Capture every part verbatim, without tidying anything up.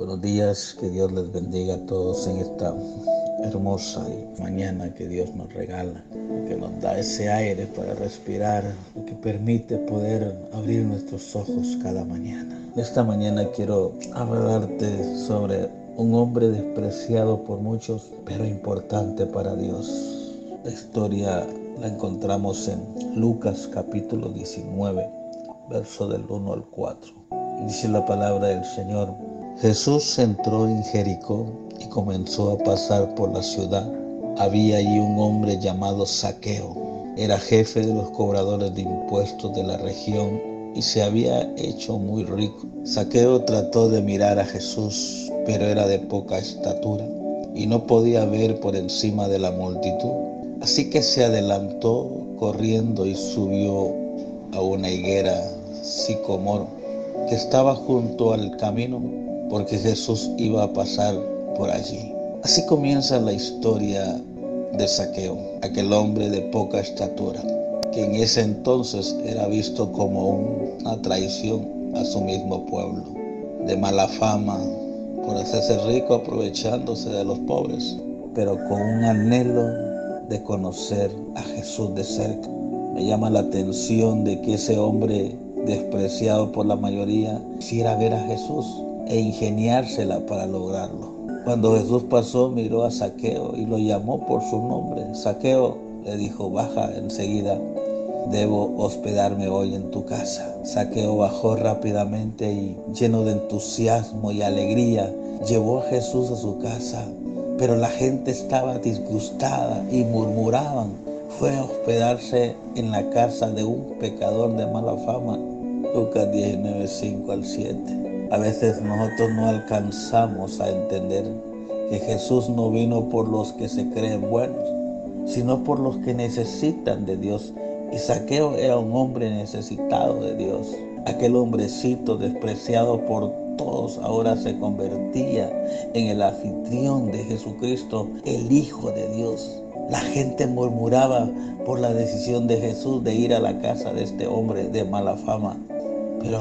Buenos días, que Dios les bendiga a todos en esta hermosa mañana que Dios nos regala, que nos da ese aire para respirar, que permite poder abrir nuestros ojos cada mañana. Esta mañana quiero hablarte sobre un hombre despreciado por muchos, pero importante para Dios. La historia la encontramos en Lucas capítulo diecinueve, verso del uno al cuatro. Dice la palabra del Señor: Jesús entró en Jericó y comenzó a pasar por la ciudad. Había allí un hombre llamado Zaqueo. Era jefe de los cobradores de impuestos de la región y se había hecho muy rico. Zaqueo trató de mirar a Jesús, pero era de poca estatura y no podía ver por encima de la multitud. Así que se adelantó corriendo y subió a una higuera sicomoro que estaba junto al camino, porque Jesús iba a pasar por allí. Así comienza la historia de Zaqueo, aquel hombre de poca estatura, que en ese entonces era visto como una traición a su mismo pueblo, de mala fama por hacerse rico aprovechándose de los pobres, pero con un anhelo de conocer a Jesús de cerca. Me llama la atención de que ese hombre despreciado por la mayoría quisiera ver a Jesús e ingeniársela para lograrlo. Cuando Jesús pasó, miró a Zaqueo y lo llamó por su nombre. Zaqueo, le dijo: baja enseguida, debo hospedarme hoy en tu casa. Zaqueo bajó rápidamente y, lleno de entusiasmo y alegría, llevó a Jesús a su casa. Pero la gente estaba disgustada y murmuraban. Fue a hospedarse en la casa de un pecador de mala fama. Lucas diecinueve, cinco al siete. A veces nosotros no alcanzamos a entender que Jesús no vino por los que se creen buenos, sino por los que necesitan de Dios. Y Zaqueo era un hombre necesitado de Dios. Aquel hombrecito despreciado por todos ahora se convertía en el anfitrión de Jesucristo, el Hijo de Dios. La gente murmuraba por la decisión de Jesús de ir a la casa de este hombre de mala fama. Pero a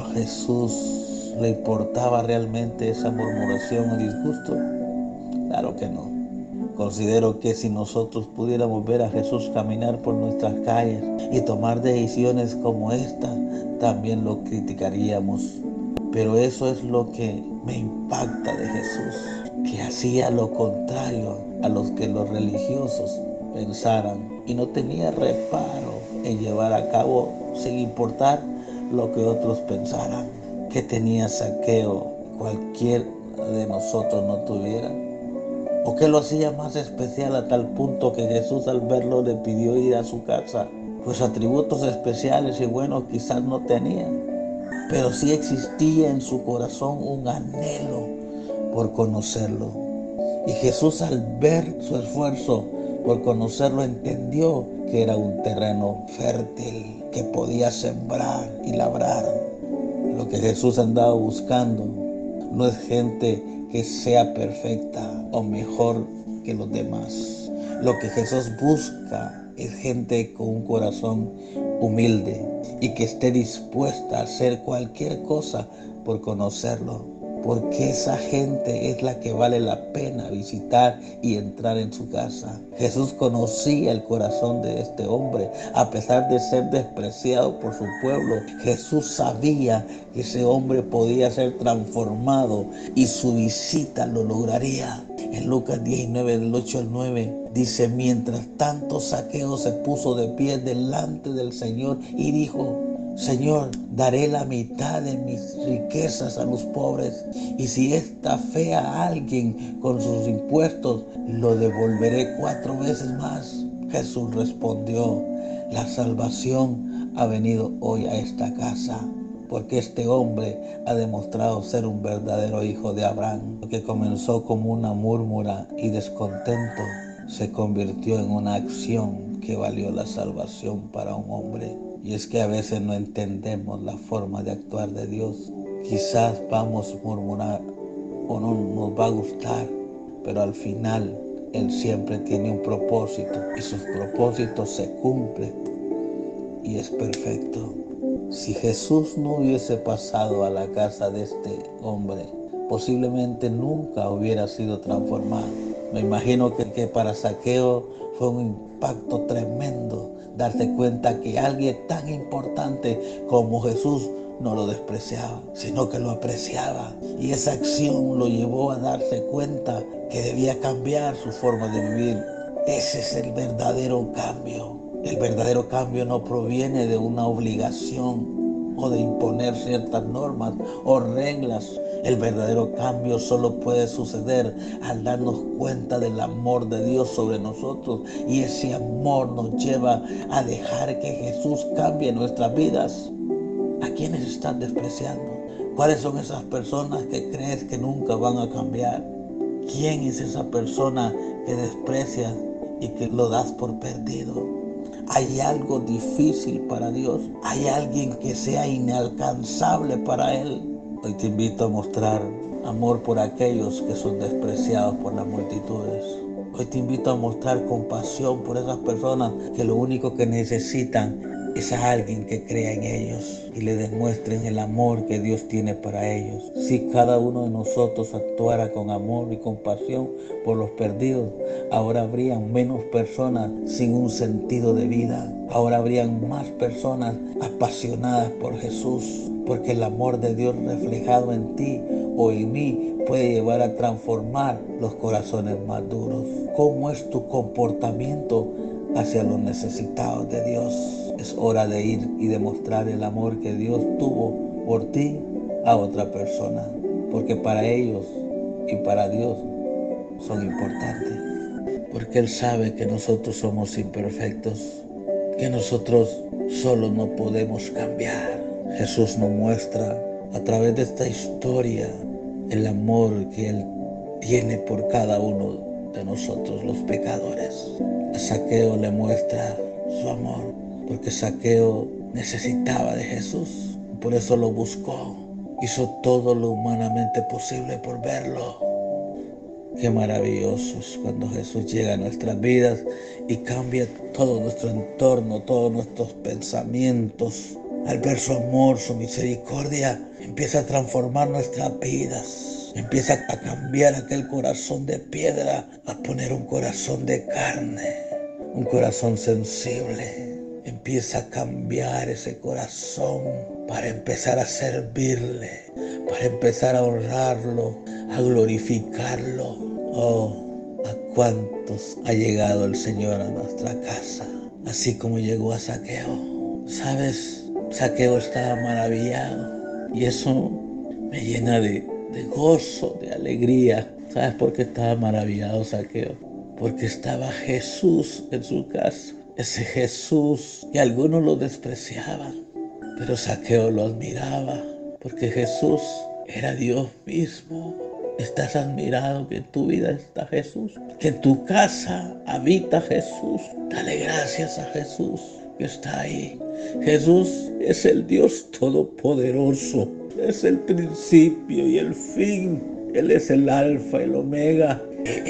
Jesús le importaba realmente esa murmuración o disgusto. Claro que no. Considero que si nosotros pudiéramos ver a Jesús caminar por nuestras calles y tomar decisiones como esta, también lo criticaríamos. Pero eso es lo que me impacta de Jesús, que hacía lo contrario a lo que los religiosos pensaran y no tenía reparo en llevar a cabo sin importar lo que otros pensaran. ¿Qué tenía Zaqueo cualquiera de nosotros no tuviera? ¿O qué lo hacía más especial a tal punto que Jesús al verlo le pidió ir a su casa? Pues atributos especiales y buenos quizás no tenía, pero sí existía en su corazón un anhelo por conocerlo. Y Jesús, al ver su esfuerzo por conocerlo, entendió que era un terreno fértil que podía sembrar y labrar. Lo que Jesús andaba buscando no es gente que sea perfecta o mejor que los demás. Lo que Jesús busca es gente con un corazón humilde y que esté dispuesta a hacer cualquier cosa por conocerlo, porque esa gente es la que vale la pena visitar y entrar en su casa. Jesús conocía el corazón de este hombre. A pesar de ser despreciado por su pueblo, Jesús sabía que ese hombre podía ser transformado y su visita lo lograría. En Lucas diecinueve, del ocho al nueve, dice: mientras tanto, Zaqueo se puso de pie delante del Señor y dijo: Señor, daré la mitad de mis riquezas a los pobres, y si esta fea a alguien con sus impuestos, lo devolveré cuatro veces más. Jesús respondió: la salvación ha venido hoy a esta casa, porque este hombre ha demostrado ser un verdadero hijo de Abraham. Lo que comenzó como una murmura y descontento se convirtió en una acción que valió la salvación para un hombre. Y es que a veces no entendemos la forma de actuar de Dios. Quizás vamos a murmurar o no nos va a gustar, pero al final Él siempre tiene un propósito y sus propósitos se cumplen y es perfecto. Si Jesús no hubiese pasado a la casa de este hombre, posiblemente nunca hubiera sido transformado. Me imagino que, que para Zaqueo fue un impacto tremendo darse cuenta que alguien tan importante como Jesús no lo despreciaba, sino que lo apreciaba. Y esa acción lo llevó a darse cuenta que debía cambiar su forma de vivir. Ese es el verdadero cambio. El verdadero cambio no proviene de una obligación o de imponer ciertas normas o reglas. El verdadero cambio solo puede suceder al darnos cuenta del amor de Dios sobre nosotros, y ese amor nos lleva a dejar que Jesús cambie nuestras vidas. ¿A quiénes estás despreciando? ¿Cuáles son esas personas que crees que nunca van a cambiar? ¿Quién es esa persona que desprecias y que lo das por perdido? ¿Hay algo difícil para Dios? ¿Hay alguien que sea inalcanzable para Él? Hoy te invito a mostrar amor por aquellos que son despreciados por las multitudes. Hoy te invito a mostrar compasión por esas personas que lo único que necesitan es a alguien que crea en ellos y le demuestren el amor que Dios tiene para ellos. Si cada uno de nosotros actuara con amor y compasión por los perdidos, ahora habrían menos personas sin un sentido de vida. Ahora habrían más personas apasionadas por Jesús, porque el amor de Dios reflejado en ti o en mí puede llevar a transformar los corazones más duros. ¿Cómo es tu comportamiento hacia los necesitados de Dios? Es hora de ir y demostrar el amor que Dios tuvo por ti a otra persona, porque para ellos y para Dios son importantes, porque Él sabe que nosotros somos imperfectos, que nosotros solo no podemos cambiar. Jesús nos muestra a través de esta historia el amor que Él tiene por cada uno de nosotros los pecadores. A Zaqueo le muestra su amor, porque Zaqueo necesitaba de Jesús, por eso lo buscó, hizo todo lo humanamente posible por verlo. Qué maravilloso es cuando Jesús llega a nuestras vidas y cambia todo nuestro entorno, todos nuestros pensamientos. Al ver su amor, su misericordia, empieza a transformar nuestras vidas. Empieza a cambiar aquel corazón de piedra, a poner un corazón de carne, un corazón sensible. Empieza a cambiar ese corazón para empezar a servirle, para empezar a honrarlo, a glorificarlo. Oh, a cuántos ha llegado el Señor a nuestra casa, así como llegó a Zaqueo. ¿Sabes? Zaqueo estaba maravillado y eso me llena de, de gozo, de alegría. ¿Sabes por qué estaba maravillado Zaqueo? Porque estaba Jesús en su casa. Ese Jesús que algunos lo despreciaban, pero Zaqueo lo admiraba, porque Jesús era Dios mismo. ¿Estás admirado que en tu vida está Jesús? Que en tu casa habita Jesús. Dale gracias a Jesús que está ahí. Jesús es el Dios Todopoderoso. Es el principio y el fin. Él es el alfa y el omega.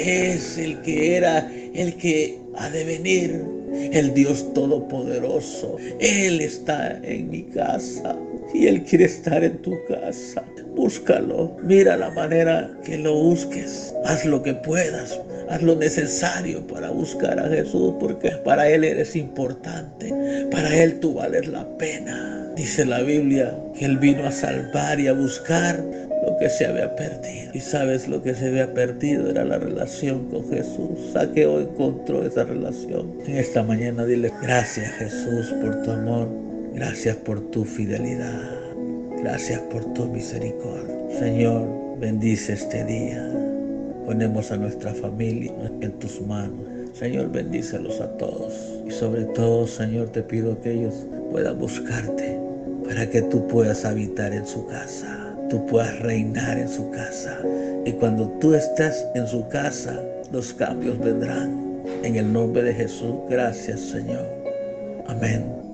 Es el que era, el que ha de venir, el Dios Todopoderoso. Él está en mi casa y Él quiere estar en tu casa. Búscalo, mira la manera que lo busques. Haz lo que puedas, haz lo necesario para buscar a Jesús, porque para Él eres importante, para Él tú vales la pena. Dice la Biblia que Él vino a salvar y a buscar lo que se había perdido. Y sabes, lo que se había perdido era la relación con Jesús. Zaqueo encontró esa relación. En esta mañana dile gracias Jesús por tu amor, gracias por tu fidelidad, gracias por tu misericordia. Señor, bendice este día. Ponemos a nuestra familia en tus manos. Señor, bendícelos a todos. Y sobre todo, Señor, te pido que ellos puedan buscarte para que tú puedas habitar en su casa, tú puedas reinar en su casa. Y cuando tú estés en su casa, los cambios vendrán. En el nombre de Jesús, gracias, Señor. Amén.